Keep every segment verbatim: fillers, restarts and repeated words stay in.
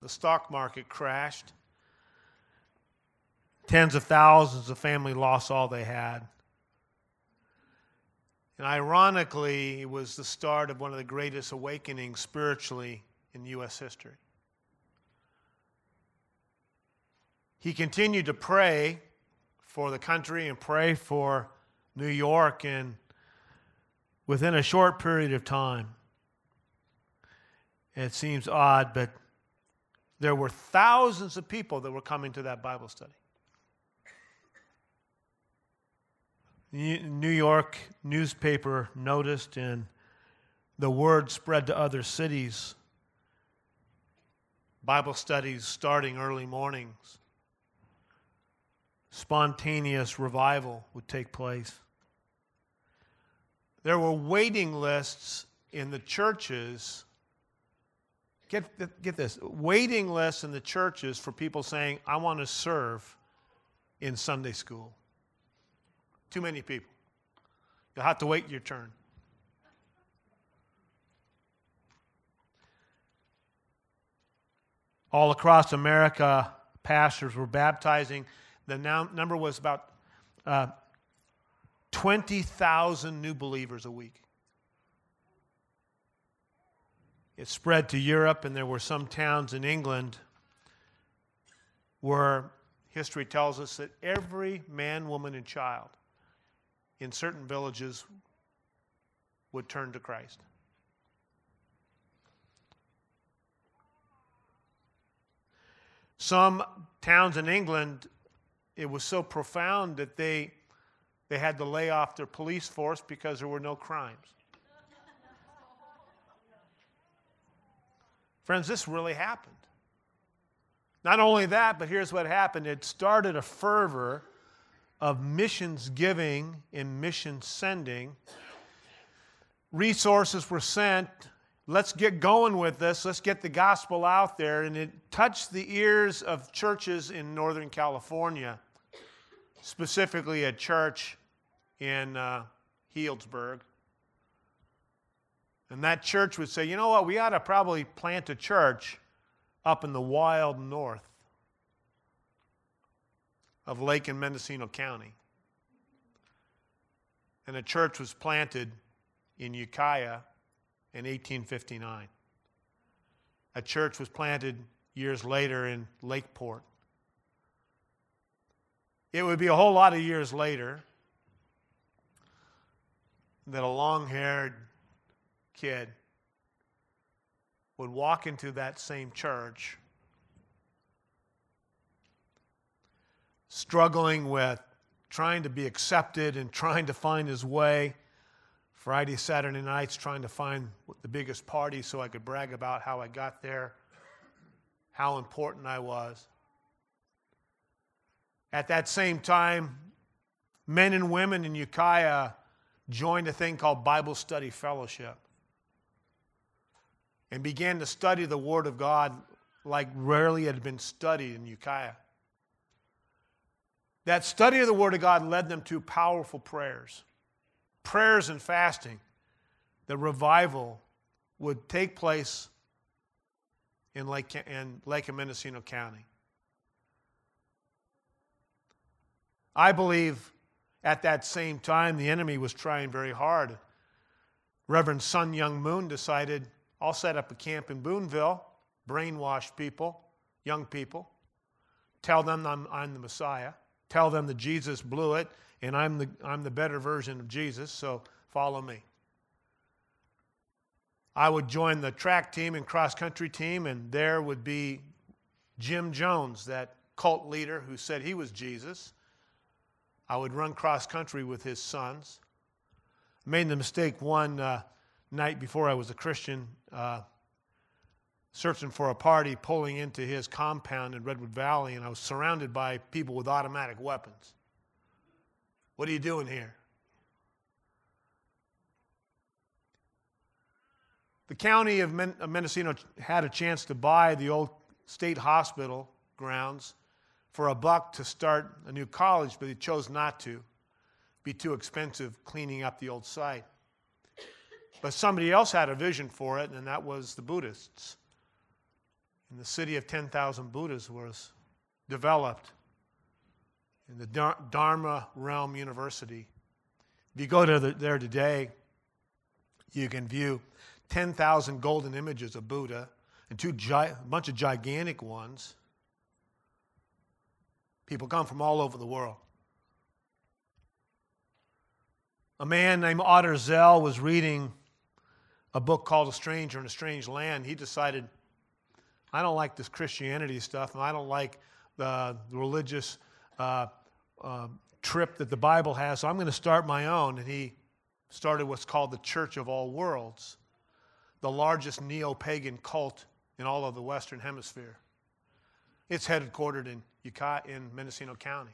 stock market crashed. Tens of thousands of families lost all they had. And ironically, it was the start of one of the greatest awakenings spiritually in U S history. He continued to pray for the country and pray for New York, and within a short period of time, it seems odd, but there were thousands of people that were coming to that Bible study. New York newspaper noticed, and the word spread to other cities. Bible studies starting early mornings. Spontaneous revival would take place. There were waiting lists in the churches. Get, get this, waiting lists in the churches for people saying, I want to serve in Sunday school. Too many people. You'll have to wait your turn. All across America, pastors were baptizing. The number was about uh, twenty thousand new believers a week. It spread to Europe, and there were some towns in England where history tells us that every man, woman, and child in certain villages would turn to Christ. Some towns in England, it was so profound that they, they had to lay off their police force because there were no crimes. Friends, this really happened. Not only that, but here's what happened. It started a fervor of missions giving and mission sending. Resources were sent. Let's get going with this. Let's get the gospel out there. And it touched the ears of churches in Northern California, specifically a church in uh, Healdsburg. And that church would say, you know what, we ought to probably plant a church up in the wild north of Lake and Mendocino County. And a church was planted in Ukiah in eighteen fifty-nine. A church was planted years later in Lakeport. It would be a whole lot of years later that a long-haired kid would walk into that same church struggling with trying to be accepted and trying to find his way. Friday, Saturday nights, trying to find the biggest party so I could brag about how I got there, how important I was. At that same time, men and women in Ukiah joined a thing called Bible Study Fellowship and began to study the Word of God like rarely had been studied in Ukiah. That study of the Word of God led them to powerful prayers. Prayers and fasting. The revival would take place in Lake, in Lake and Mendocino County. I believe at that same time the enemy was trying very hard. Reverend Sun Young Moon decided, I'll set up a camp in Boonville, brainwash people, young people, tell them I'm, I'm the Messiah, tell them that Jesus blew it, and I'm the, I'm the better version of Jesus, so follow me. I would join the track team and cross-country team, and there would be Jim Jones, that cult leader who said he was Jesus. I would run cross-country with his sons. I made the mistake one uh, night before I was a Christian, uh, searching for a party, pulling into his compound in Redwood Valley, and I was surrounded by people with automatic weapons. What are you doing here? The county of Men- of Mendocino had a chance to buy the old state hospital grounds for a buck to start a new college, but they chose not to. It'd be too expensive cleaning up the old site. But somebody else had a vision for it, and that was the Buddhists. And the city of ten thousand Buddhas was developed in the Dharma Realm University. If you go to the, there today, you can view ten thousand golden images of Buddha and two gi- a bunch of gigantic ones. People come from all over the world. A man named Otter Zell was reading a book called A Stranger in a Strange Land. He decided, I don't like this Christianity stuff, and I don't like the, the religious uh, uh, trip that the Bible has, so I'm going to start my own. And he started what's called the Church of All Worlds, the largest neo-pagan cult in all of the Western Hemisphere. It's headquartered in Ukiah, in Mendocino County,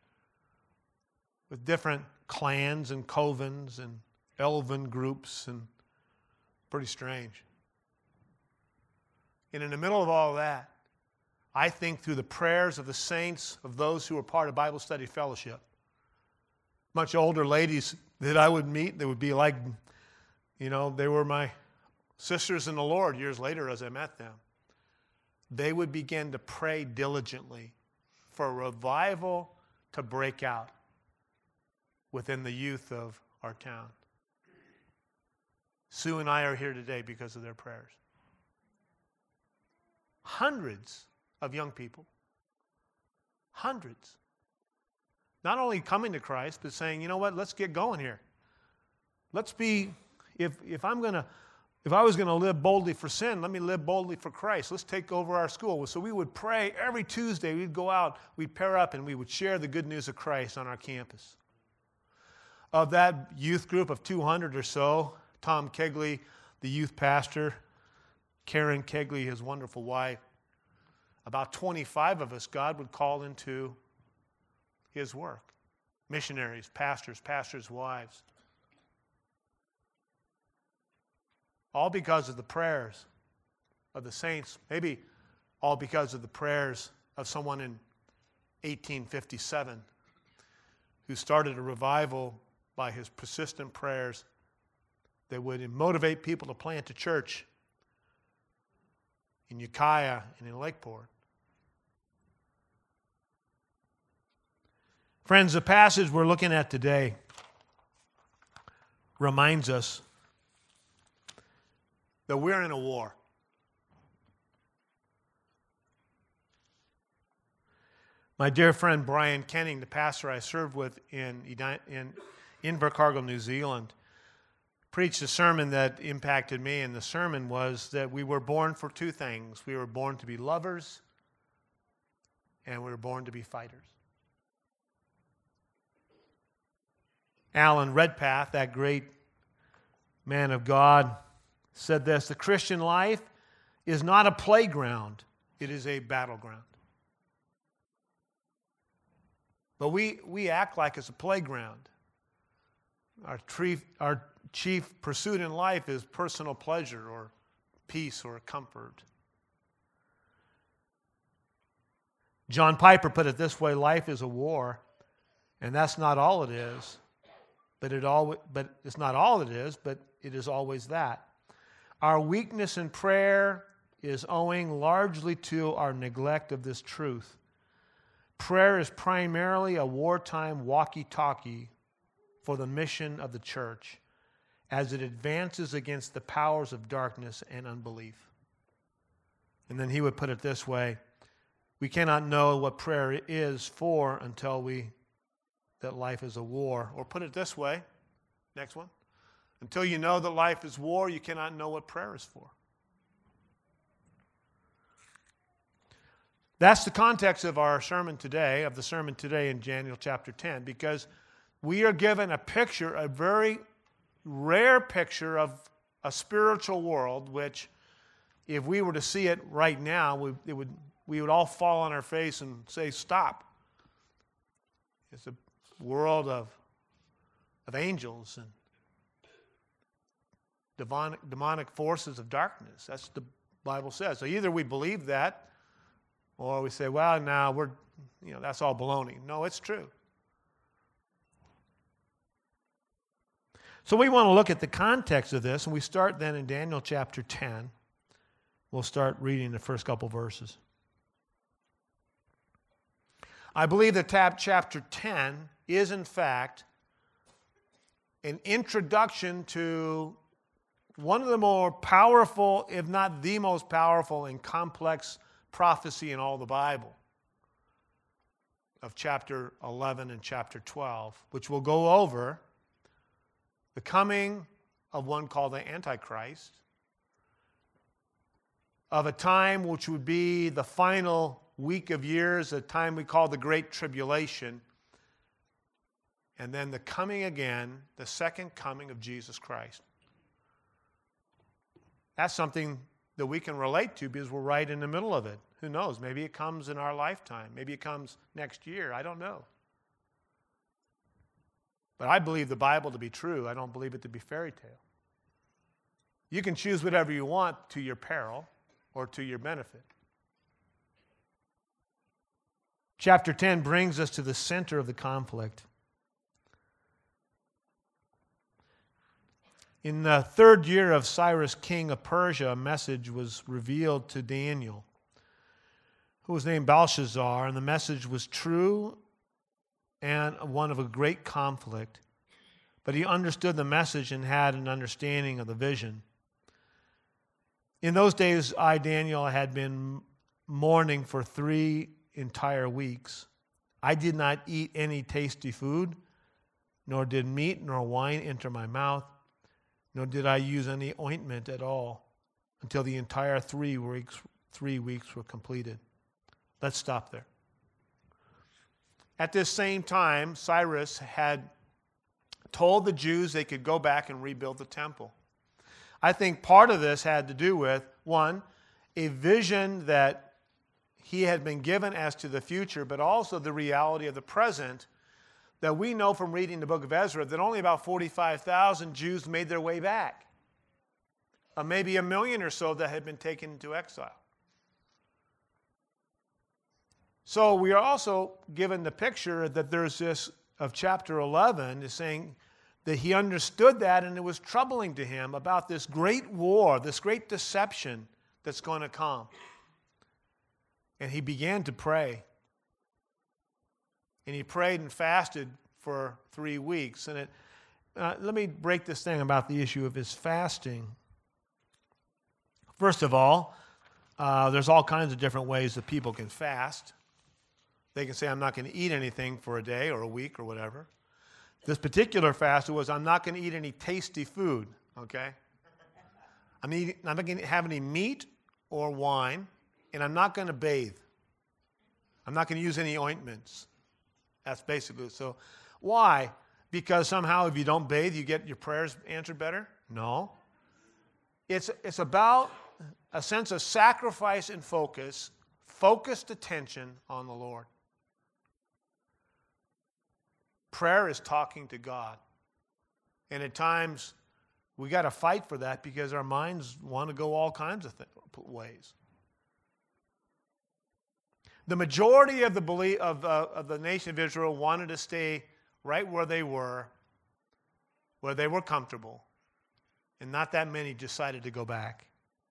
with different clans and covens and elven groups, and pretty strange. And in the middle of all that, I think through the prayers of the saints, of those who were part of Bible Study Fellowship, much older ladies that I would meet, they would be like, you know, they were my sisters in the Lord years later as I met them. They would begin to pray diligently for a revival to break out within the youth of our town. Sue and I are here today because of their prayers. Hundreds of young people, hundreds, not only coming to Christ, but saying, you know what, let's get going here. Let's be, if, if I'm going to, if I was going to live boldly for sin, let me live boldly for Christ. Let's take over our school. So we would pray every Tuesday. We'd go out, we'd pair up, and we would share the good news of Christ on our campus. Of that youth group of two hundred or so, Tom Kegley, the youth pastor, Karen Kegley, his wonderful wife, about twenty-five of us, God would call into his work. Missionaries, pastors, pastors' wives. All because of the prayers of the saints. Maybe all because of the prayers of someone in eighteen fifty-seven who started a revival by his persistent prayers that would motivate people to plant a church in Ukiah and in Lakeport. Friends, the passage we're looking at today reminds us that we're in a war. My dear friend Brian Kenning, the pastor I served with in, in Invercargill, New Zealand, preached a sermon that impacted me, and the sermon was that we were born for two things. We were born to be lovers, and we were born to be fighters. Alan Redpath, that great man of God, said this: the Christian life is not a playground, it is a battleground. But we, we act like it's a playground. Our, tree, our chief pursuit in life is personal pleasure or peace or comfort. John Piper put it this way: life is a war, and that's not all it is. But it all, but it's not all it is, but it is always that. Our weakness in prayer is owing largely to our neglect of this truth. Prayer is primarily a wartime walkie-talkie for the mission of the church as it advances against the powers of darkness and unbelief. And then he would put it this way: we cannot know what prayer is for until we, that life is a war. Or put it this way, next one, until you know that life is war, you cannot know what prayer is for. That's the context of our sermon today, of the sermon today in Daniel chapter ten, because we are given a picture, a very rare picture of a spiritual world, which if we were to see it right now, we, it would, we would all fall on our face and say, stop. It's a world of, of angels and demonic, demonic forces of darkness. That's what the Bible says. So either we believe that, or we say, well, now we're, you know, that's all baloney. No, it's true. So we want to look at the context of this, and we start then in Daniel chapter ten. We'll start reading the first couple verses. I believe that tab chapter ten is, in fact, an introduction to one of the more powerful, if not the most powerful and complex prophecy in all the Bible, of chapter eleven and chapter twelve, which will go over the coming of one called the Antichrist, of a time which would be the final week of years, a time we call the Great Tribulation, and then the coming again, the second coming of Jesus Christ. That's something that we can relate to because we're right in the middle of it. Who knows? Maybe it comes in our lifetime. Maybe it comes next year. I don't know. But I believe the Bible to be true. I don't believe it to be fairy tale. You can choose whatever you want to your peril or to your benefit. Chapter ten brings us to the center of the conflict. In the third year of Cyrus, king of Persia, a message was revealed to Daniel, who was named Belshazzar, and the message was true and one of a great conflict. But he understood the message and had an understanding of the vision. In those days, I, Daniel, had been mourning for three entire weeks. I did not eat any tasty food, nor did meat nor wine enter my mouth, nor did I use any ointment at all until the entire three weeks, three weeks were completed. Let's stop there. At this same time, Cyrus had told the Jews they could go back and rebuild the temple. I think part of this had to do with, one, a vision that he had been given as to the future, but also the reality of the present, that we know from reading the book of Ezra that only about forty-five thousand Jews made their way back. Uh, maybe a million or so that had been taken into exile. So we are also given the picture that there's this, of chapter eleven, is saying that he understood that and it was troubling to him about this great war, this great deception that's going to come. And he began to pray. And he prayed and fasted for three weeks. And it, uh, let me break this thing about the issue of his fasting. First of all, uh, there's all kinds of different ways that people can fast. They can say, I'm not going to eat anything for a day or a week or whatever. This particular fast was, I'm not going to eat any tasty food, okay? I'm, eating, I'm not going to have any meat or wine, and I'm not going to bathe. I'm not going to use any ointments. That's basically it. So why? Because somehow if you don't bathe, you get your prayers answered better? No. It's, it's about a sense of sacrifice and focus, focused attention on the Lord. Prayer is talking to God. And at times, we got to fight for that because our minds want to go all kinds of th- ways. The majority of the belief of, uh, of the nation of Israel wanted to stay right where they were, where they were comfortable, and not that many decided to go back.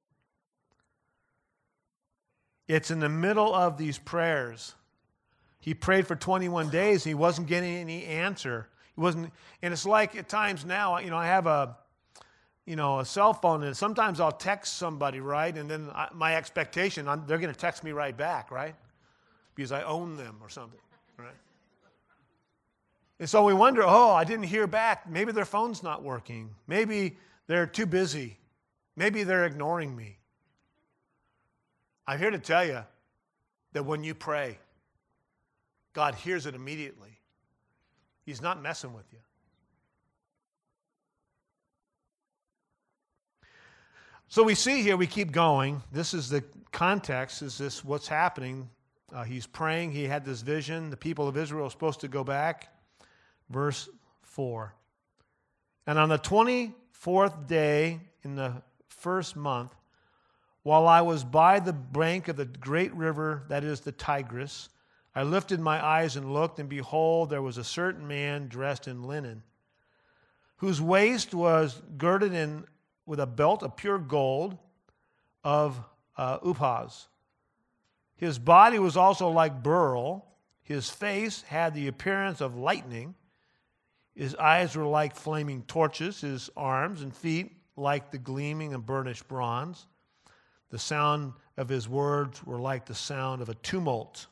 It's in the middle of these prayers. He prayed for twenty-one days. He wasn't getting any answer. He wasn't, and it's like at times now, you know, I have a, you know, a cell phone, and sometimes I'll text somebody, right, and then I, my expectation, I'm, they're going to text me right back, right, because I own them or something, right? And so we wonder, oh, I didn't hear back. Maybe their phone's not working. Maybe they're too busy. Maybe they're ignoring me. I'm here to tell you that when you pray, God hears it immediately. He's not messing with you. So we see here, we keep going. This is the context. Is this what's happening? Uh, he's praying. He had this vision. The people of Israel are supposed to go back. Verse four. And on the twenty-fourth day in the first month, while I was by the bank of the great river, that is the Tigris, I lifted my eyes and looked, and behold, there was a certain man dressed in linen, whose waist was girded in with a belt of pure gold, of uh, Uphaz. His body was also like beryl. His face had the appearance of lightning. His eyes were like flaming torches. His arms and feet like the gleaming and burnished bronze. The sound of his words were like the sound of a tumult.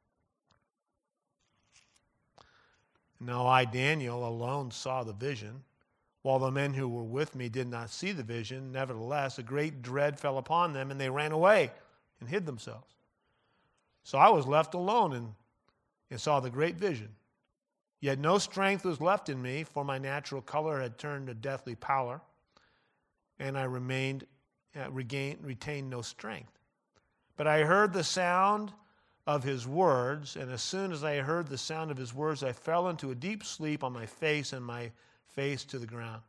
Now I, Daniel, alone saw the vision, while the men who were with me did not see the vision. Nevertheless, a great dread fell upon them, and they ran away and hid themselves. So I was left alone and, and saw the great vision. Yet no strength was left in me, for my natural color had turned a deathly pallor, and I remained, uh, regained, retained no strength. But I heard the sound of his words, and as soon as I heard the sound of his words, I fell into a deep sleep on my face and my face to the ground.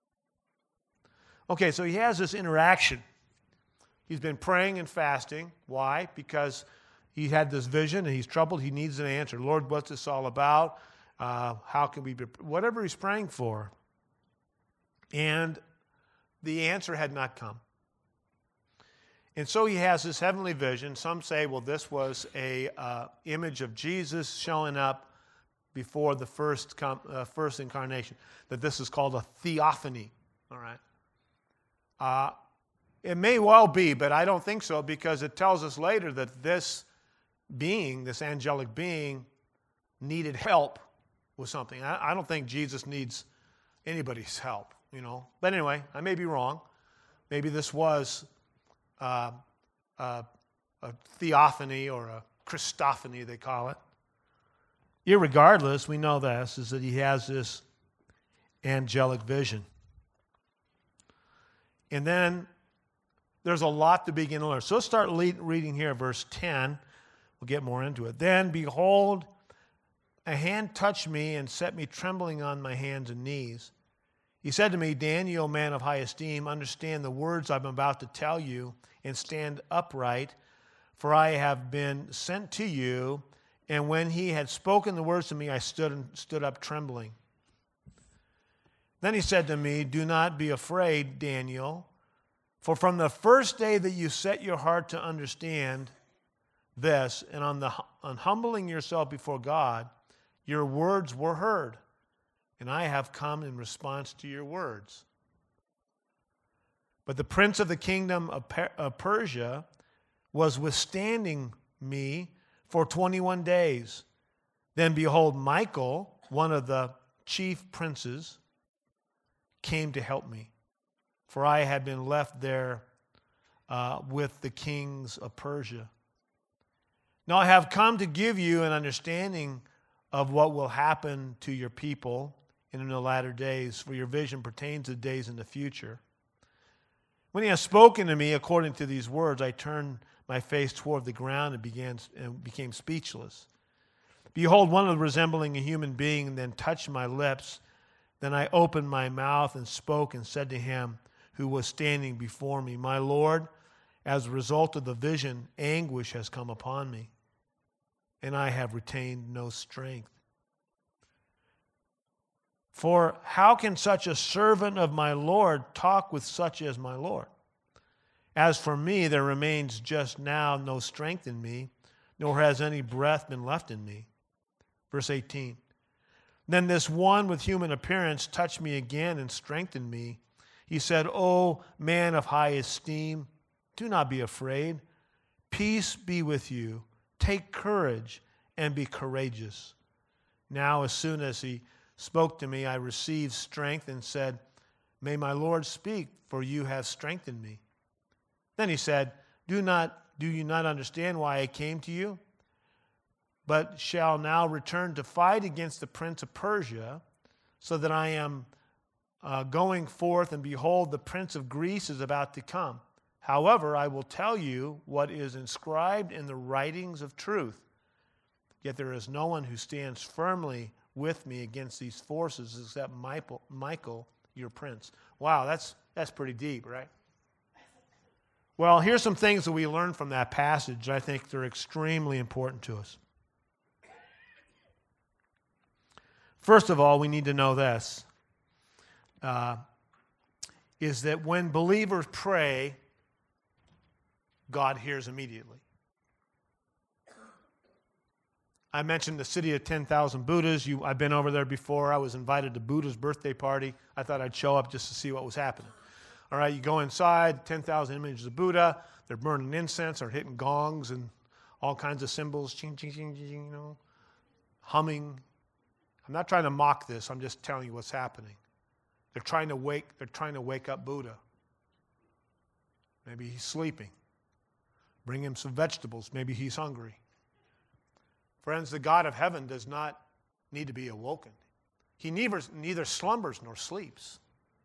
Okay, so he has this interaction. He's been praying and fasting. Why? Because he had this vision and he's troubled. He needs an answer. Lord, what's this all about? Uh, how can we be, whatever he's praying for. And the answer had not come. And so he has this heavenly vision. Some say, well, this was a uh, image of Jesus showing up before the first com- uh, first incarnation. That this is called a theophany. All right. Uh, it may well be, but I don't think so, because it tells us later that this being, this angelic being, needed help with something. I, I don't think Jesus needs anybody's help, you know. But anyway, I may be wrong. Maybe this was Uh, uh, a theophany or a Christophany, they call it. Irregardless, we know this, is that he has this angelic vision. And then there's a lot to begin to learn. So let's start lead, reading here, verse ten. We'll get more into it. Then, behold, a hand touched me and set me trembling on my hands and knees. He said to me, Daniel, man of high esteem, understand the words I'm about to tell you and stand upright, for I have been sent to you. And when he had spoken the words to me, I stood and stood up trembling. Then he said to me, do not be afraid, Daniel, for from the first day that you set your heart to understand this, and on the on humbling yourself before God, your words were heard. And I have come in response to your words. But the prince of the kingdom of, per- of Persia was withstanding me for twenty-one days. Then behold, Michael, one of the chief princes, came to help me, for I had been left there uh, with the kings of Persia. Now I have come to give you an understanding of what will happen to your people in the latter days, for your vision pertains to days in the future. When he has spoken to me according to these words, I turned my face toward the ground and began and became speechless. Behold, one of resembling a human being then touched my lips. Then I opened my mouth and spoke and said to him who was standing before me, my Lord, as a result of the vision, anguish has come upon me, and I have retained no strength. For how can such a servant of my Lord talk with such as my Lord? As for me, there remains just now no strength in me, nor has any breath been left in me. Verse eighteen. Then this one with human appearance touched me again and strengthened me. He said, O man of high esteem, do not be afraid. Peace be with you. Take courage and be courageous. Now, as soon as he spoke to me, I received strength and said, may my Lord speak, for you have strengthened me. Then he said, do not, do you not understand why I came to you? But shall now return to fight against the prince of Persia, so that I am uh, going forth, and behold, the prince of Greece is about to come. However, I will tell you what is inscribed in the writings of truth. Yet there is no one who stands firmly with me against these forces except Michael, Michael, your prince. Wow, that's that's pretty deep, right? Well, here's some things that we learn from that passage. I think they're extremely important to us. First of all, we need to know this, uh, is that when believers pray, God hears immediately. I mentioned the city of ten thousand Buddhas. You, I've been over there before. I was invited to Buddha's birthday party. I thought I'd show up just to see what was happening. All right, you go inside, ten thousand images of Buddha. They're burning incense or hitting gongs and all kinds of symbols, ching, ching, ching, ching, you know, humming. I'm not trying to mock this. I'm just telling you what's happening. They're trying to wake, they're trying to wake up Buddha. Maybe he's sleeping. Bring him some vegetables. Maybe he's hungry. Friends, the God of heaven does not need to be awoken. He neither, neither slumbers nor sleeps.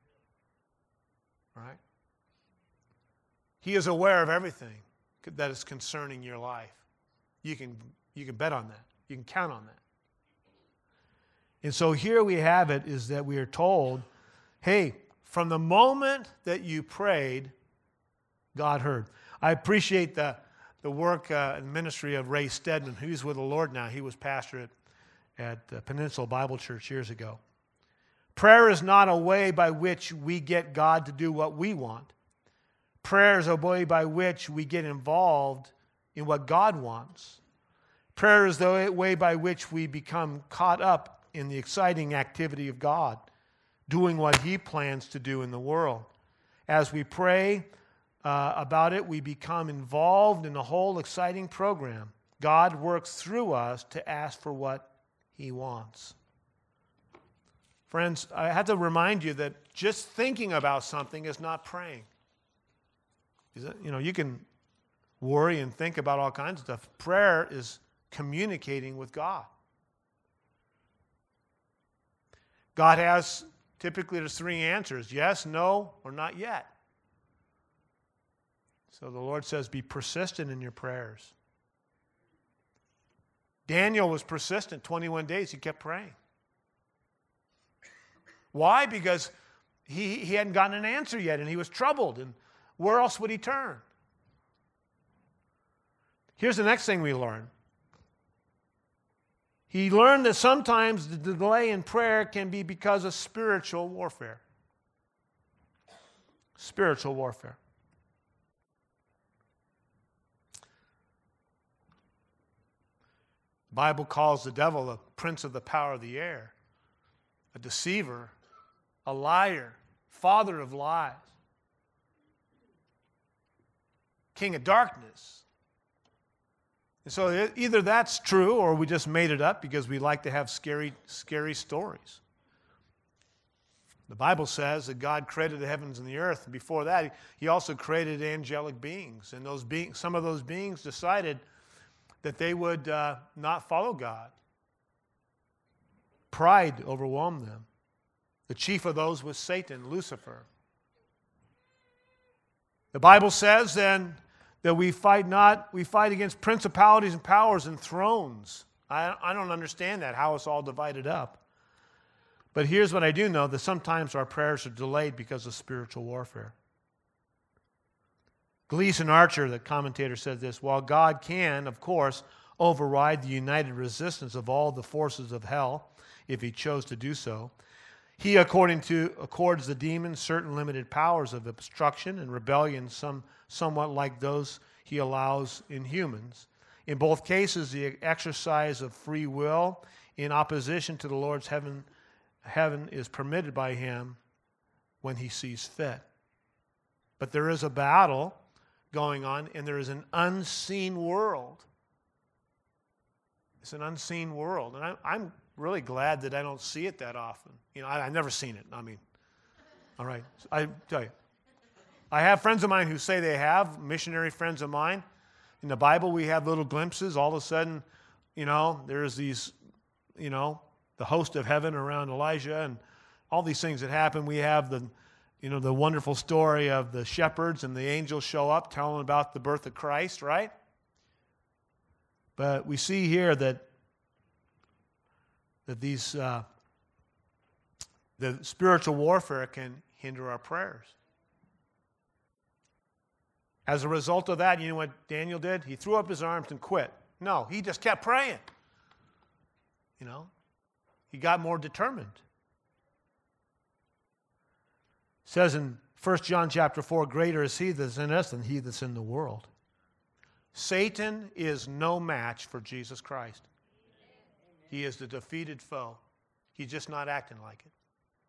Right? He is aware of everything that is concerning your life. You can, you can bet on that. You can count on that. And so here we have it, is that we are told, hey, from the moment that you prayed, God heard. I appreciate the, the work uh, and ministry of Ray Stedman, who's with the Lord now. He was pastor at, at uh, Peninsula Bible Church years ago. Prayer is not a way by which we get God to do what we want. Prayer is a way by which we get involved in what God wants. Prayer is the way by which we become caught up in the exciting activity of God, doing what He plans to do in the world. As we pray uh, about it, we become involved in the whole exciting program. God works through us to ask for what He wants. Friends, I have to remind you that just thinking about something is not praying. You know, you can worry and think about all kinds of stuff. Prayer is communicating with God. God has, typically there's three answers: yes, no, or not yet. So the Lord says, be persistent in your prayers. Daniel was persistent. twenty-one days, he kept praying. Why? Because he, he hadn't gotten an answer yet, and he was troubled. And where else would he turn? Here's the next thing we learn. He learned that sometimes the delay in prayer can be because of spiritual warfare. Spiritual warfare. The Bible calls the devil a prince of the power of the air, a deceiver, a liar, father of lies, king of darkness. And so either that's true or we just made it up because we like to have scary, scary stories. The Bible says that God created the heavens and the earth. And before that, He also created angelic beings. And those beings, some of those beings decided that they would uh, not follow God. Pride overwhelmed them. The chief of those was Satan, Lucifer. The Bible says then that we fight not, we fight against principalities and powers and thrones. I, I don't understand that, how it's all divided up. But here's what I do know, that sometimes our prayers are delayed because of spiritual warfare. Gleason Archer, the commentator, said this: while God can, of course, override the united resistance of all the forces of hell, if He chose to do so, He, according to, accords the demons certain limited powers of obstruction and rebellion, some somewhat like those He allows in humans. In both cases, the exercise of free will in opposition to the Lord's heaven, heaven is permitted by Him when He sees fit. But there is a battle going on, and there is an unseen world. It's an unseen world. And I, I'm really glad that I don't see it that often. You know, I, I've never seen it. I mean, all right. I tell you, I have friends of mine who say they have, missionary friends of mine. In the Bible, we have little glimpses. All of a sudden, you know, there's these, you know, the host of heaven around Elijah and all these things that happen. We have the, you know, the wonderful story of the shepherds and the angels show up telling about the birth of Christ, right? But we see here that that these uh, the spiritual warfare can hinder our prayers. As a result of that, you know what Daniel did? He threw up his arms and quit. No, he just kept praying. You know, he got more determined. It says in First John chapter four, greater is He that's in us than he that's in the world. Satan is no match for Jesus Christ. He is the defeated foe. He's just not acting like it.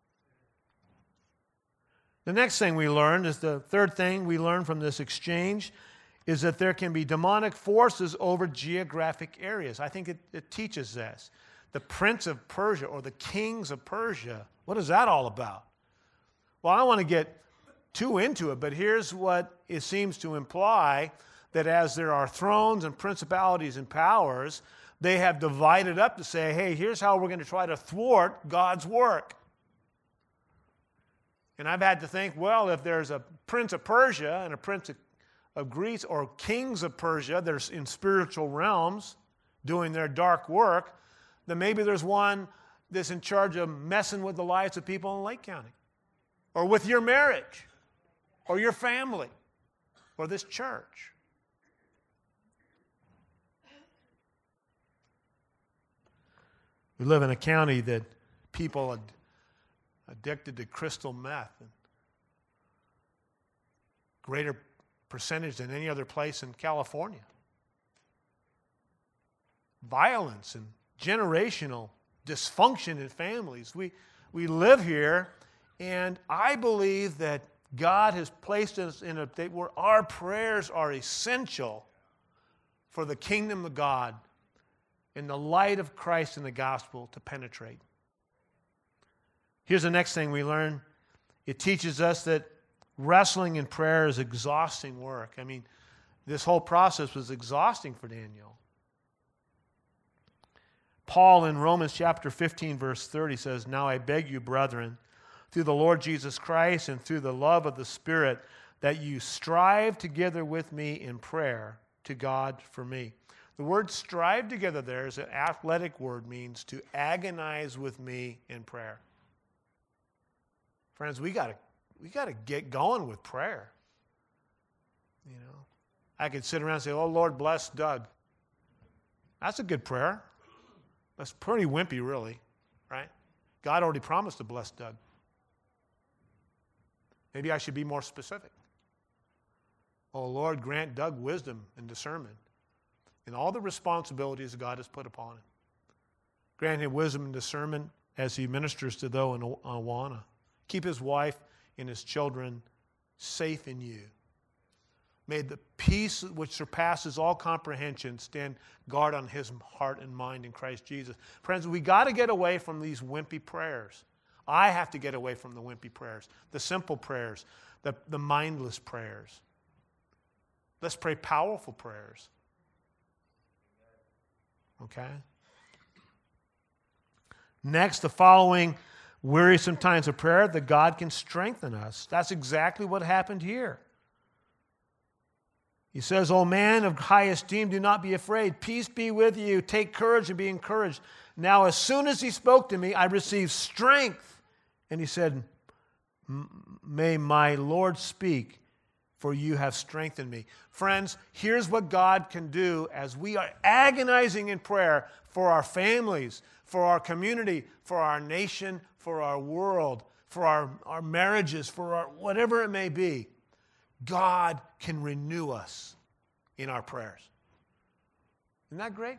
The next thing we learned is the third thing we learned from this exchange is that there can be demonic forces over geographic areas. I think it, it teaches this. The prince of Persia or the kings of Persia, what is that all about? Well, I don't want to get too into it, but here's what it seems to imply, that as there are thrones and principalities and powers, they have divided up to say, hey, here's how we're going to try to thwart God's work. And I've had to think, well, if there's a prince of Persia and a prince of, of Greece, or kings of Persia, they're in spiritual realms doing their dark work, then maybe there's one that's in charge of messing with the lives of people in Lake County, or with your marriage, or your family, or this church. We live in a county that people are addicted to crystal meth, and greater percentage than any other place in California. Violence and generational dysfunction in families. We, we live here, and I believe that God has placed us in a state where our prayers are essential for the kingdom of God and the light of Christ and the gospel to penetrate. Here's the next thing we learn. It teaches us that wrestling in prayer is exhausting work. I mean, this whole process was exhausting for Daniel. Paul in Romans chapter fifteen, verse thirty says, "Now I beg you, brethren, through the Lord Jesus Christ and through the love of the Spirit, that you strive together with me in prayer to God for me." The word strive together there is an athletic word, means to agonize with me in prayer. Friends, we gotta we gotta get going with prayer. You know, I could sit around and say, "Oh Lord, bless Doug." That's a good prayer. That's pretty wimpy, really, right? God already promised to bless Doug. Maybe I should be more specific. Oh Lord, grant Doug wisdom and discernment in all the responsibilities God has put upon him. Grant him wisdom and discernment as he ministers to those in Awana. Keep his wife and his children safe in you. May the peace which surpasses all comprehension stand guard on his heart and mind in Christ Jesus. Friends, we got to get away from these wimpy prayers. I have to get away from the wimpy prayers, the simple prayers, the, the mindless prayers. Let's pray powerful prayers. Okay? Next, the following wearisome times of prayer, that God can strengthen us. That's exactly what happened here. He says, "O man of high esteem, do not be afraid. Peace be with you. Take courage and be encouraged." Now, as soon as he spoke to me, I received strength. And he said, "May my Lord speak, for you have strengthened me." Friends, here's what God can do as we are agonizing in prayer for our families, for our community, for our nation, for our world, for our, our marriages, for our whatever it may be. God can renew us in our prayers. Isn't that great?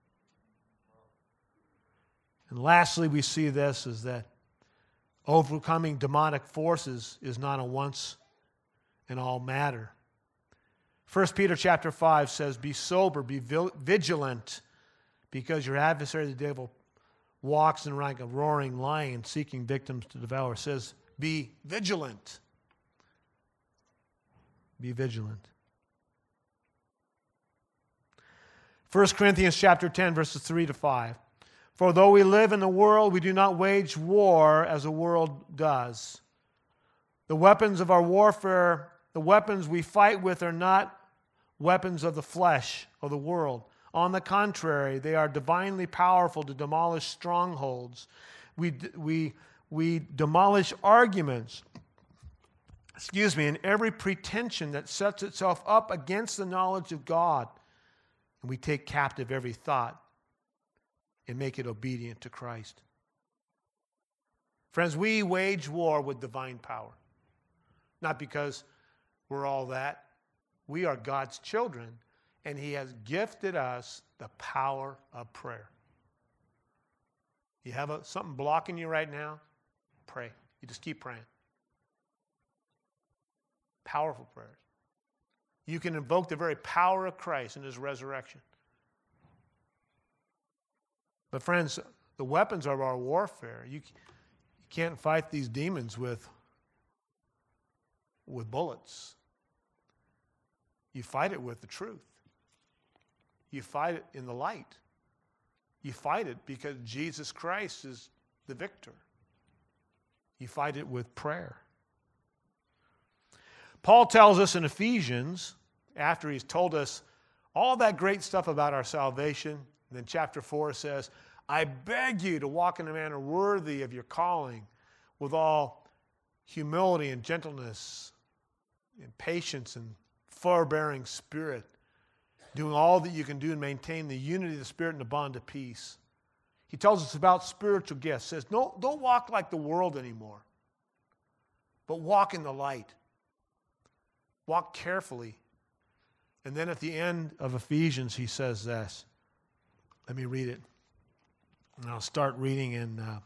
And lastly, we see this is that overcoming demonic forces is not a once and all matter. First Peter chapter five says, "Be sober, be vigilant, because your adversary the devil walks in like a roaring lion, seeking victims to devour." It says, be vigilant. Be vigilant. First Corinthians chapter ten, verses three to five. "For though we live in the world, we do not wage war as the world does. The weapons of our warfare, the weapons we fight with, are not weapons of the flesh or the world. On the contrary, they are divinely powerful to demolish strongholds. We, we, we demolish arguments, excuse me, and every pretension that sets itself up against the knowledge of God. And we take captive every thought and make it obedient to Christ." Friends, we wage war with divine power. Not because we're all that. We are God's children. and he has gifted us the power of prayer. You have a, something blocking you right now? Pray. You just keep praying. Powerful prayers. You can invoke the very power of Christ in his resurrection. But friends, the weapons of our warfare, you, you can't fight these demons with, with bullets. You fight it with the truth. You fight it in the light. You fight it because Jesus Christ is the victor. You fight it with prayer. Paul tells us in Ephesians, after he's told us all that great stuff about our salvation, and then chapter four says, I beg you to walk in a manner worthy of your calling, with all humility and gentleness and patience and forbearing spirit, doing all that you can do to maintain the unity of the Spirit and the bond of peace. He tells us about spiritual gifts. Says, no, don't walk like the world anymore, but walk in the light. Walk carefully. And then at the end of Ephesians, he says this. Let me read it. And I'll start reading in uh,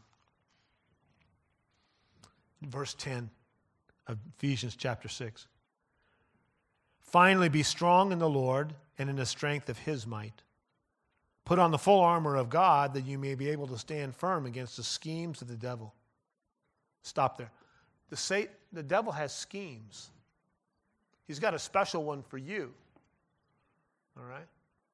verse ten of Ephesians chapter six. Finally, be strong in the Lord and in the strength of his might. Put on the full armor of God that you may be able to stand firm against the schemes of the devil. Stop there. The, Satan, the devil has schemes. He's got a special one for you. All right?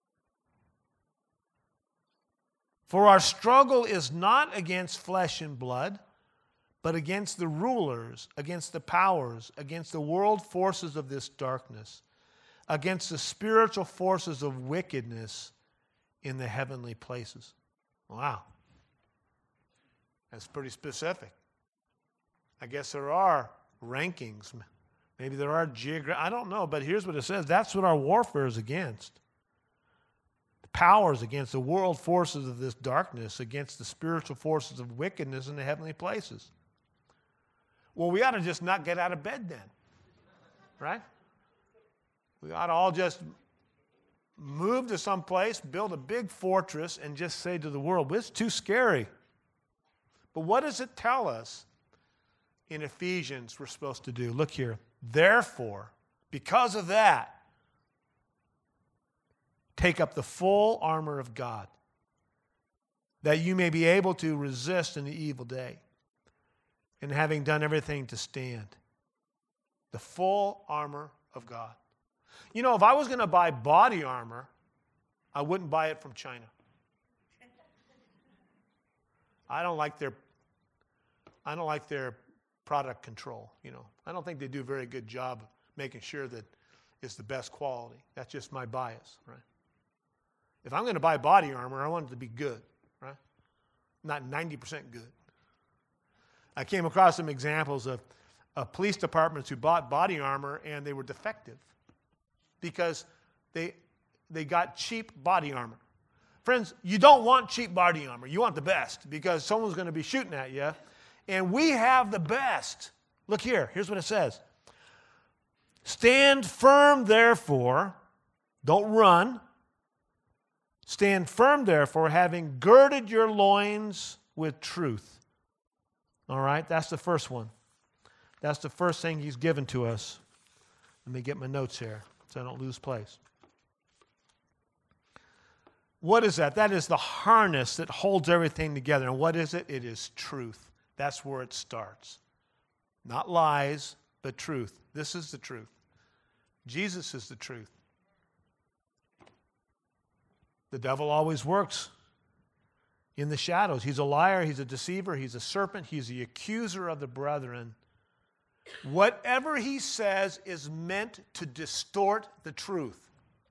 For our struggle is not against flesh and blood, but against the rulers, against the powers, against the world forces of this darkness, against the spiritual forces of wickedness in the heavenly places. Wow. That's pretty specific. I guess there are rankings. Maybe there are geographic. I don't know, but here's what it says. That's what our warfare is against. The powers against the world forces of this darkness, against the spiritual forces of wickedness in the heavenly places. Well, we ought to just not get out of bed then. Right? We ought to all just move to some place, build a big fortress, and just say to the world, well, it's too scary. But what does it tell us in Ephesians we're supposed to do? Look here. Therefore, because of that, take up the full armor of God, that you may be able to resist in the evil day, and having done everything to stand. The full armor of God. You know, if I was going to buy body armor, I wouldn't buy it from China. I don't like their I don't like their product control, you know. I don't think they do a very good job making sure that it's the best quality. That's just my bias, right? If I'm going to buy body armor, I want it to be good, right? Not ninety percent good. I came across some examples of, of police departments who bought body armor and they were defective because they, they got cheap body armor. Friends, you don't want cheap body armor. You want the best because someone's going to be shooting at you. And we have the best. Look here. Here's what it says. Stand firm, therefore. Don't run. Stand firm, therefore, having girded your loins with truth. All right? That's the first one. That's the first thing he's given to us. Let me get my notes here so I don't lose place. What is that? That is the harness that holds everything together. And what is it? It is truth. That's where it starts. Not lies, but truth. This is the truth. Jesus is the truth. The devil always works in the shadows. He's a liar, he's a deceiver, he's a serpent, he's the accuser of the brethren. Whatever he says is meant to distort the truth.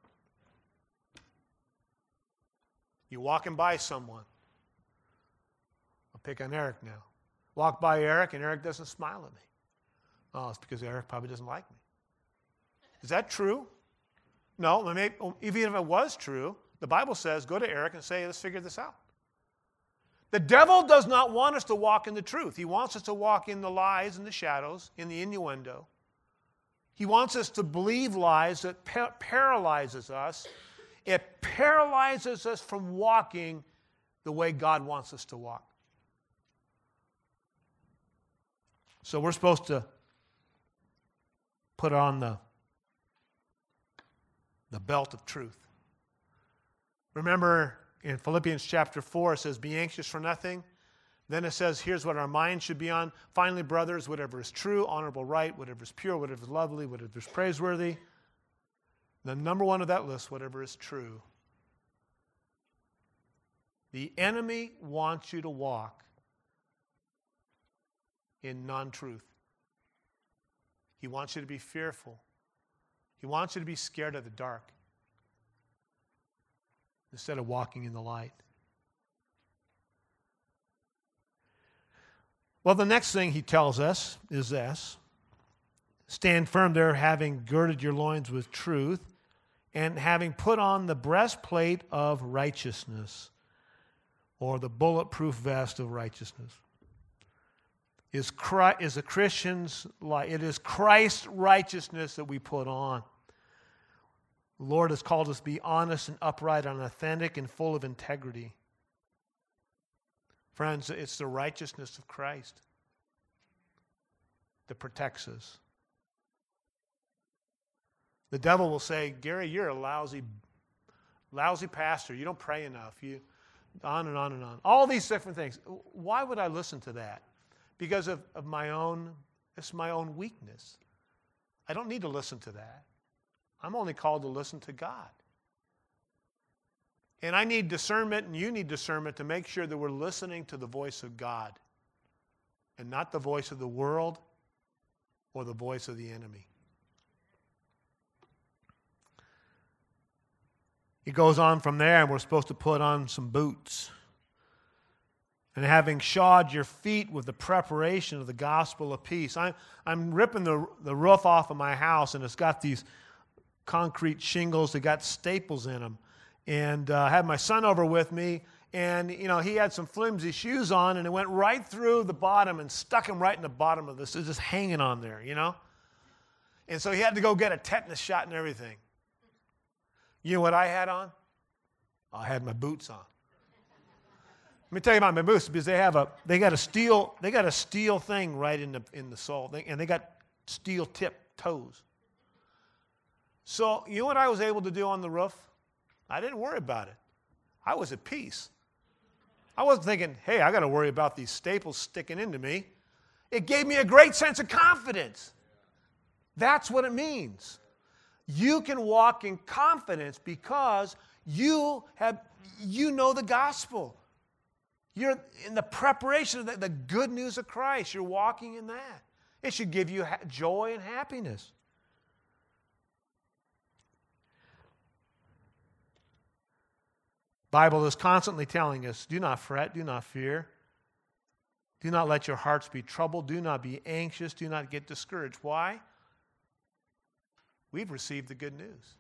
You're walking by someone. I'll pick on Eric now. Walk by Eric and Eric doesn't smile at me. Oh, it's because Eric probably doesn't like me. Is that true? No, maybe, even if it was true, the Bible says, go to Eric and say, let's figure this out. The devil does not want us to walk in the truth. He wants us to walk in the lies and the shadows, in the innuendo. He wants us to believe lies that par- paralyzes us it paralyzes us from walking the way God wants us to walk. So we're supposed to put on the, the belt of truth. Remember in Philippians chapter four, it says, be anxious for nothing. Then it says, here's what our mind should be on. Finally, brothers, whatever is true, honorable, right, whatever is pure, whatever is lovely, whatever is praiseworthy. The number one of that list, whatever is true. The enemy wants you to walk in non-truth. He wants you to be fearful. He wants you to be scared of the dark instead of walking in the light. Well, the next thing he tells us is this. Stand firm there, having girded your loins with truth, and having put on the breastplate of righteousness, or the bulletproof vest of righteousness. Is Christ, is a Christian's life. It is Christ's righteousness that we put on. The Lord has called us to be honest and upright and authentic and full of integrity. Friends, it's the righteousness of Christ that protects us. The devil will say, Gary, you're a lousy, lousy pastor. You don't pray enough. You, on and on and on. All these different things. Why would I listen to that? Because of, of my own, it's my own weakness. I don't need to listen to that. I'm only called to listen to God. And I need discernment, and you need discernment to make sure that we're listening to the voice of God and not the voice of the world or the voice of the enemy. He goes on from there, and we're supposed to put on some boots. And having shod your feet with the preparation of the gospel of peace. I'm, I'm ripping the, the roof off of my house, and it's got these concrete shingles that got staples in them. And uh, I had my son over with me, and you know he had some flimsy shoes on, and it went right through the bottom and stuck him right in the bottom of this. It was just hanging on there, you know. And so he had to go get a tetanus shot and everything. You know what I had on? I had my boots on. Let me tell you about my boots, because they have a they got a steel they got a steel thing right in the in the sole, and they got steel tip toes. So you know what I was able to do on the roof? I didn't worry about it. I was at peace. I wasn't thinking, hey, I got to worry about these staples sticking into me. It gave me a great sense of confidence. That's what it means. You can walk in confidence because you have you know the gospel. You're in the preparation of the, the good news of Christ. You're walking in that. It should give you ha- joy and happiness. Bible is constantly telling us, do not fret, do not fear. Do not let your hearts be troubled. Do not be anxious. Do not get discouraged. Why? We've received the good news.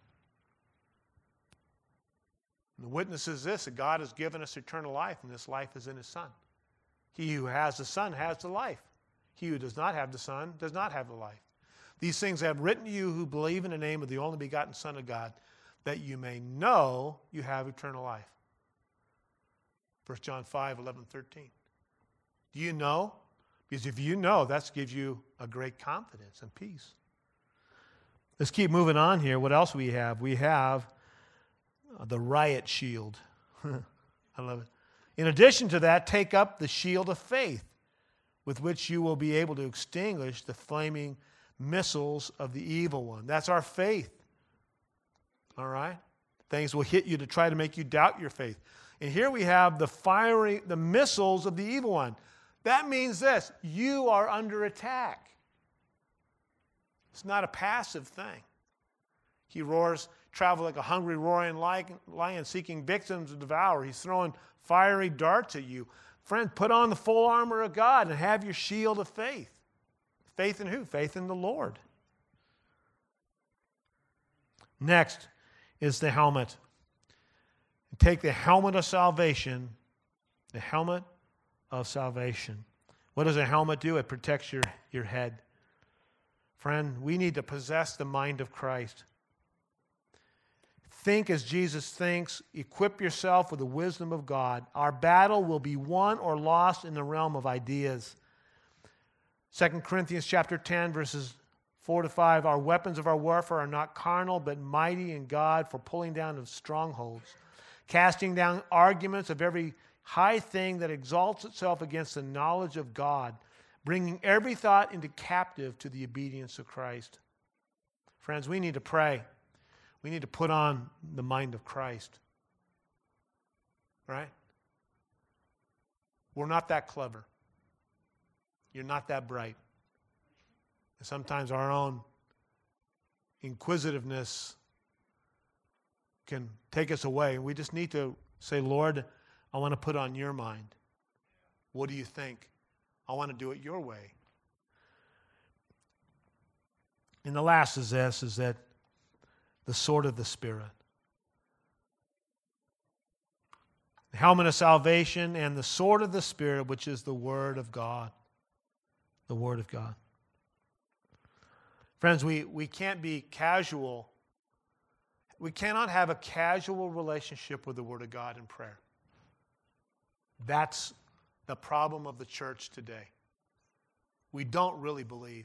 And the witness is this, that God has given us eternal life, and this life is in His Son. He who has the Son has the life. He who does not have the Son does not have the life. These things I have written to you who believe in the name of the only begotten Son of God, that you may know you have eternal life. First John five, eleven, thirteen. Do you know? Because if you know, that gives you a great confidence and peace. Let's keep moving on here. What else we have? We have the riot shield. I love it. In addition to that, take up the shield of faith, with which you will be able to extinguish the flaming missiles of the evil one. That's our faith. All right? Things will hit you to try to make you doubt your faith. And here we have the fiery, the missiles of the evil one. That means this, you are under attack. It's not a passive thing. He roars, travel like a hungry roaring lion seeking victims to devour. He's throwing fiery darts at you. Friend, put on the full armor of God and have your shield of faith. Faith in who? Faith in the Lord. Next is the helmet. Take the helmet of salvation. The helmet of salvation. What does a helmet do? It protects your, your head. Friend, we need to possess the mind of Christ. think as Jesus thinks. Equip yourself with the wisdom of God. Our battle will be won or lost in the realm of ideas. Second Corinthians chapter ten, verses four to five. Our weapons of our warfare are not carnal, but mighty in God for pulling down of strongholds, casting down arguments of every high thing that exalts itself against the knowledge of God, bringing every thought into captive to the obedience of Christ. Friends, we need to pray. We need to put on the mind of Christ. Right? We're not that clever. You're not that bright. And sometimes our own inquisitiveness can take us away. We just need to say, Lord, I want to put on your mind. What do you think? I want to do it your way. And the last is this, is that the sword of the Spirit. The helmet of salvation and the sword of the Spirit, which is the Word of God. The Word of God. Friends, we, we can't be casual. We cannot have a casual relationship with the Word of God in prayer. That's the problem of the church today. We don't really believe.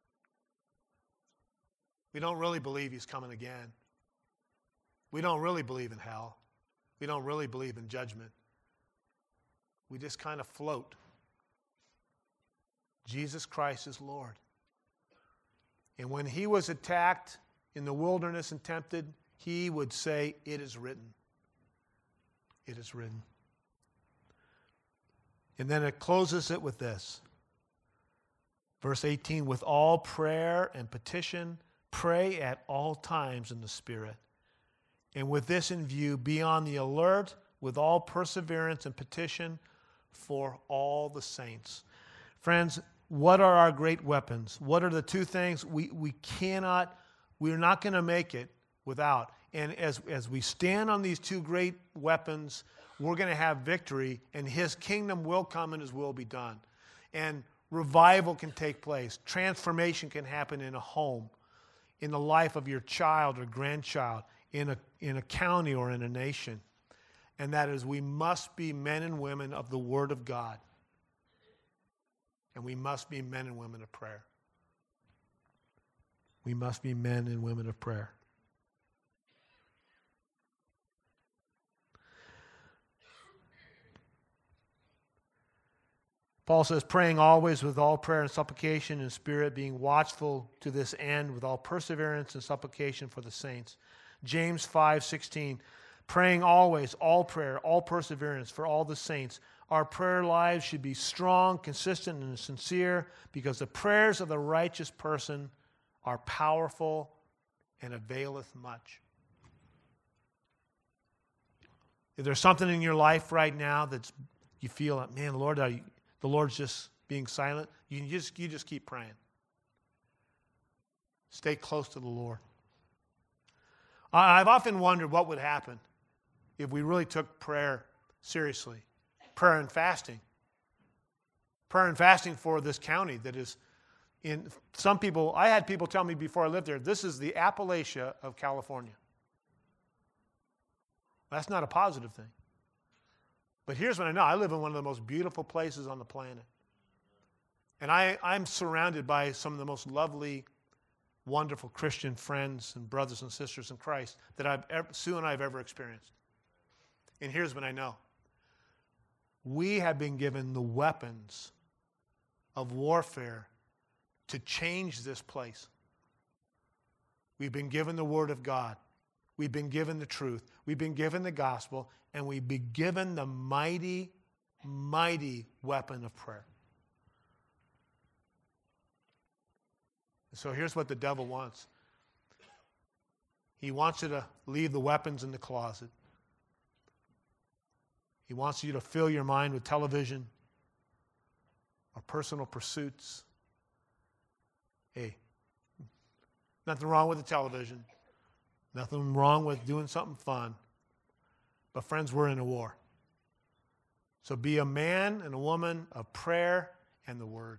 We don't really believe He's coming again. We don't really believe in hell. We don't really believe in judgment. We just kind of float. Jesus Christ is Lord. And when He was attacked in the wilderness and tempted, He would say, "It is written." It is written. And then it closes it with this. Verse eighteen, with all prayer and petition, pray at all times in the Spirit. And with this in view, be on the alert with all perseverance and petition for all the saints. Friends, what are our great weapons? What are the two things we, we cannot, we're not going to make it without? And as, as we stand on these two great weapons, we're going to have victory, and His kingdom will come and His will be done. And revival can take place. Transformation can happen in a home, in the life of your child or grandchild, in a, in a county or in a nation. And that is, we must be men and women of the Word of God. And we must be men and women of prayer. We must be men and women of prayer. Paul says, praying always with all prayer and supplication in spirit, being watchful to this end with all perseverance and supplication for the saints. James five sixteen, praying always, all prayer, all perseverance for all the saints. Our prayer lives should be strong, consistent, and sincere, because the prayers of the righteous person are powerful and availeth much. If there's something in your life right now that's you feel like, man, Lord, are you, the Lord's just being silent, you just, you just keep praying. Stay close to the Lord. I've often wondered what would happen if we really took prayer seriously. Prayer and fasting. Prayer and fasting for this county that is in some people, I had people tell me before I lived there, this is the Appalachia of California. That's not a positive thing. But here's what I know. I live in one of the most beautiful places on the planet. And I, I'm surrounded by some of the most lovely, wonderful Christian friends and brothers and sisters in Christ that I've ever, Sue and I have ever experienced. And here's what I know. We have been given the weapons of warfare to change this place. We've been given the Word of God. We've been given the truth. We've been given the gospel. And we've been given the mighty, mighty weapon of prayer. So here's what the devil wants. He wants you to leave the weapons in the closet. He wants you to fill your mind with television or personal pursuits. Hey, nothing wrong with the television. Nothing wrong with doing something fun. But friends, we're in a war. So be a man and a woman of prayer and the Word.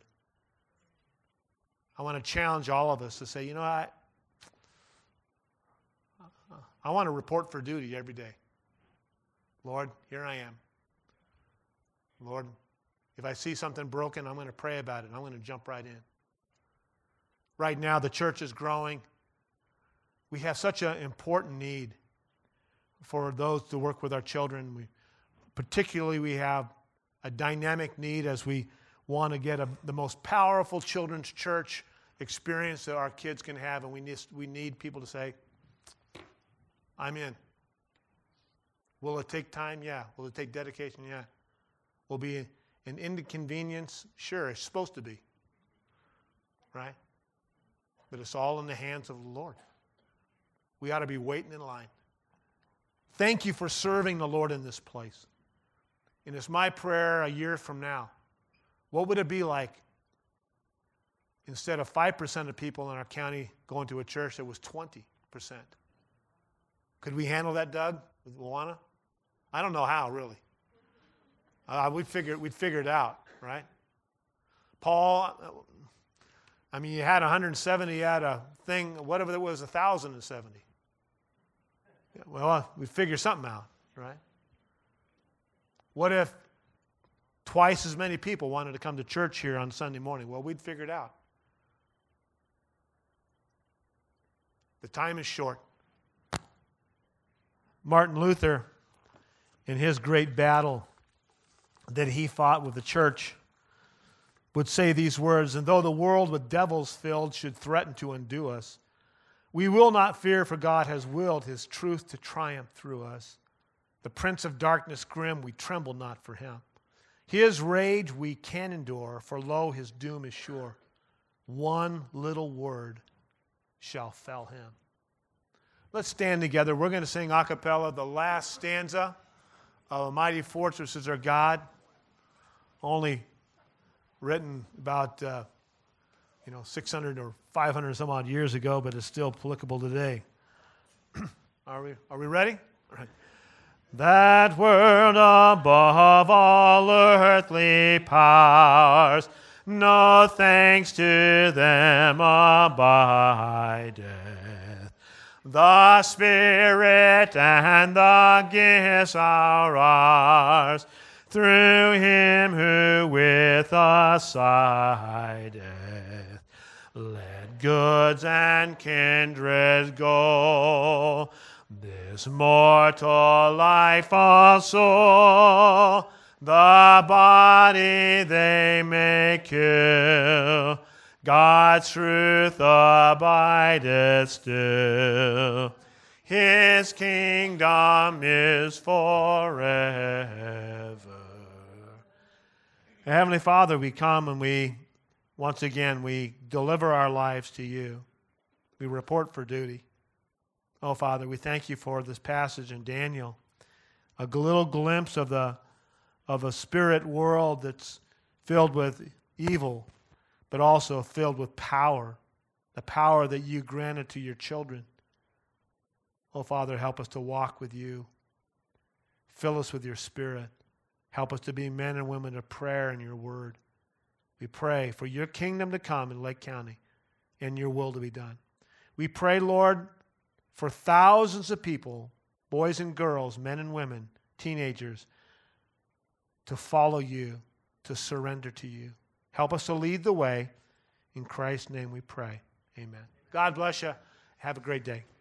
I want to challenge all of us to say, you know, I, I want to report for duty every day. Lord, here I am. Lord, if I see something broken, I'm going to pray about it. I'm going to jump right in. Right now, the church is growing. We have such an important need for those to work with our children. We, particularly, we have a dynamic need as we want to get a, the most powerful children's church experience that our kids can have, and we need, we need people to say, I'm in. Will it take time? Yeah. Will it take dedication? Yeah. Will it be an inconvenience? Sure, it's supposed to be. Right? But it's all in the hands of the Lord. We ought to be waiting in line. Thank you for serving the Lord in this place. And it's my prayer a year from now. What would it be like instead of five percent of people in our county going to a church that was twenty percent? Could we handle that, Doug, with Luana? I don't know how, really. Uh, we'd, figure, we'd figure it out, right? Paul, I mean, you had one hundred seventy, you had a thing, whatever it was, one thousand seventy. Yeah, well, we'd figure something out, right? What if twice as many people wanted to come to church here on Sunday morning? Well, we'd figure it out. The time is short. Martin Luther, in his great battle that he fought with the church, would say these words, and though the world with devils filled should threaten to undo us, we will not fear, for God has willed his truth to triumph through us. The prince of darkness grim, we tremble not for him. His rage we can endure, for lo, his doom is sure. One little word shall fell him. Let's stand together. We're going to sing a cappella the last stanza of A Mighty Fortress is Our God, only written about uh, you know six hundred or five hundred some odd years ago, but it's still applicable today. Are we, are we ready? All right. That world above all earthly powers, no thanks to them abideth. The Spirit and the gifts are ours, through him who with us sideth. Let goods and kindreds go, this mortal life also, the body they may kill, God's truth abideth still. His kingdom is forever. Heavenly Father, we come and we, once again, we deliver our lives to you. We report for duty. Oh, Father, we thank you for this passage in Daniel, a little glimpse of the of a spirit world that's filled with evil, but also filled with power, the power that you granted to your children. Oh, Father, help us to walk with you. Fill us with your Spirit. Help us to be men and women of prayer in your word. We pray for your kingdom to come in Lake County and your will to be done. We pray, Lord, for thousands of people, boys and girls, men and women, teenagers, to follow you, to surrender to you. Help us to lead the way. In Christ's name we pray. Amen. God bless you. Have a great day.